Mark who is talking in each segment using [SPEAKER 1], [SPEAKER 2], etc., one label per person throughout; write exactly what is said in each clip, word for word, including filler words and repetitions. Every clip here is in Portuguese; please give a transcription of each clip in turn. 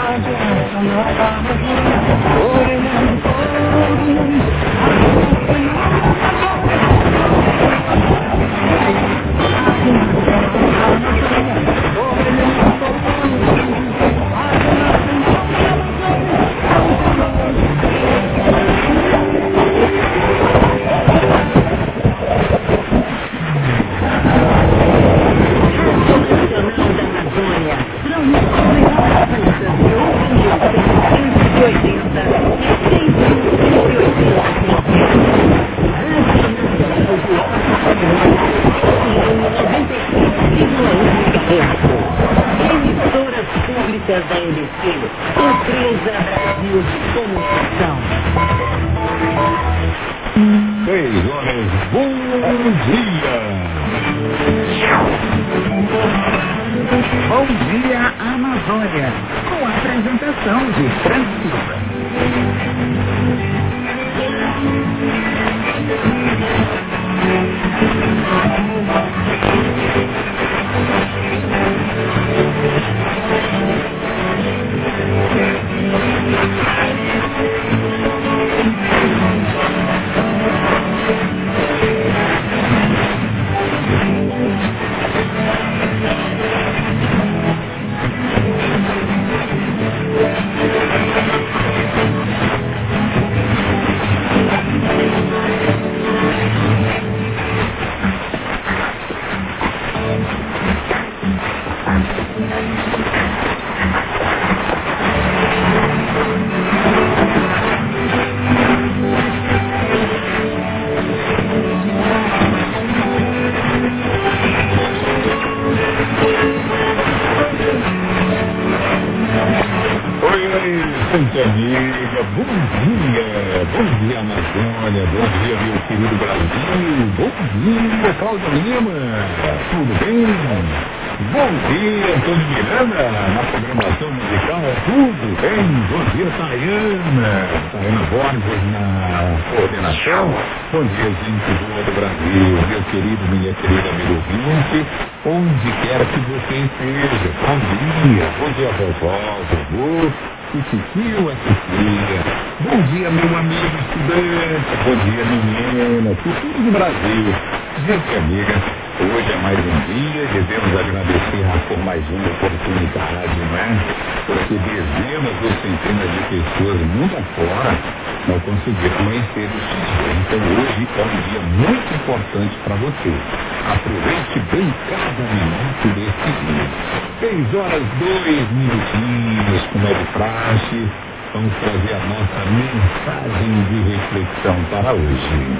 [SPEAKER 1] Emissoras públicas da M C, Empresa Brasil de Comunicação.
[SPEAKER 2] Seis horas, bom dia!
[SPEAKER 3] Bom dia, Amazônia, com a apresentação de Fran Silva.
[SPEAKER 2] Gente amiga, bom dia, bom dia Amazônia, bom dia meu querido Brasil, bom dia Cláudia Lima, tudo bem? Bom dia Antônio Miranda, na programação musical, tudo bem? Bom dia Tayana, Tayana Borges na coordenação, bom dia gente boa do Brasil, meu querido, minha querida amigo ouvinte, onde quer que você esteja, bom dia, bom dia vovó, vovô, o tio, a titia. Bom dia, meu amigo estudante. Bom dia, menina. Futuro do Brasil. Gente amiga, hoje é mais um dia. Devemos agradecer por mais uma oportunidade, não é? Porque dezenas ou centenas de pessoas mundo afora não conseguiram conhecer o Chile. Então hoje é um dia muito importante para você. Aproveite bem cada minuto desse dia. Seis horas, dois minutinhos, como é de praxe, vamos trazer a nossa mensagem de reflexão para hoje.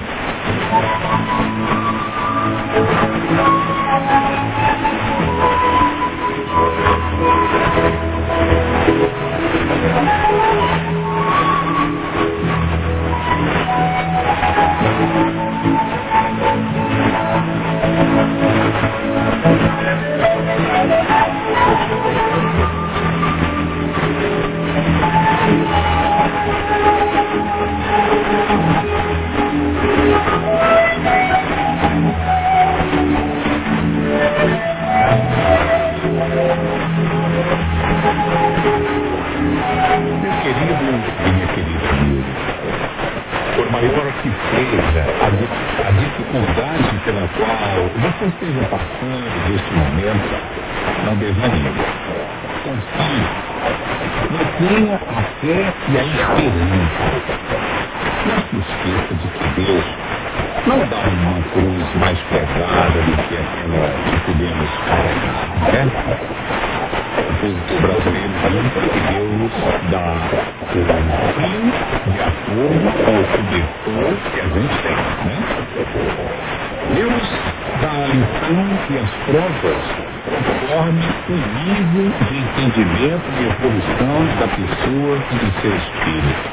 [SPEAKER 2] A dificuldade pela qual você esteja passando deste momento, não desanime. Confie. Mantenha a fé e a esperança. Não se esqueça de que Deus não dá uma cruz mais pesada do que aquela que podemos carregar, né? O povo brasileiro nunca que Deus dá o fio de acordo com o cobertor que a gente tem, né? Deus dá a lição e as provas conforme o nível de entendimento e evolução da pessoa e de seu espírito.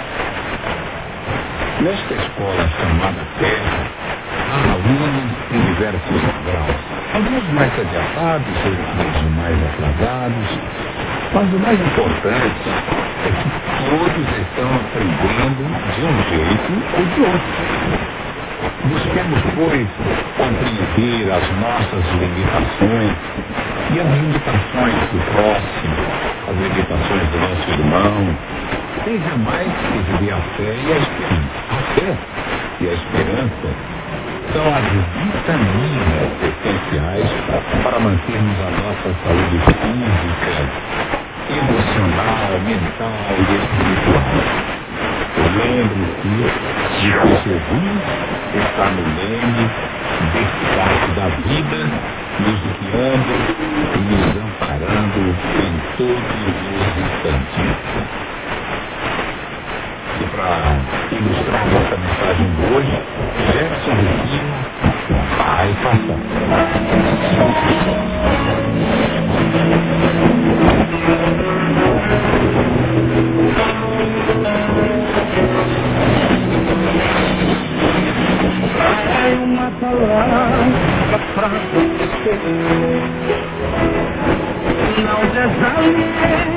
[SPEAKER 2] Nesta escola chamada Terra, há alunos em diversos graus, alguns mais adiantados, outros mais atrasados, mas o mais importante é que todos estão aprendendo de um jeito ou de outro. Busquemos, pois, compreender as nossas limitações e as limitações do próximo, as limitações do nosso nosso irmão, sem jamais perder a fé e a esperança. A fé e a esperança são as vitaminas essenciais para mantermos a nossa saúde física, emocional, mental e espiritual. Lembre-se de que Jesus está no leme desse barco da vida, nos guiando e nos amparando em todos os instantes. E para ilustrar nossa mensagem de hoje, Jefferson Rufino vai passar.
[SPEAKER 1] É uma palavra pra você. Não desanime.